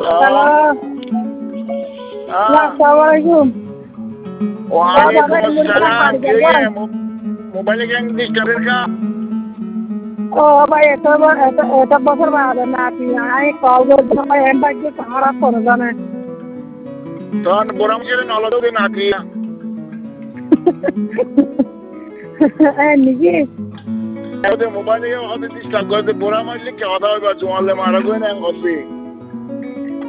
hello আসসালামু আলাইকুম ওয়ালাইকুম আসসালাম মোবাইলে কেন ডিস্টার্বের কা ও ভাই এটা বছর বাদে না আমি কল করছিলাম ভাই এম বাইক খারাপ করে জানে তখন বোরাম ছেড়ে নলদে না দিয়া নাকি ওদের মোবাইলে হতে ডিস্টার্ব করে বোরাম আসলে কেওয়া দাওয়া বা জোয়ালে মারা গই না হচ্ছে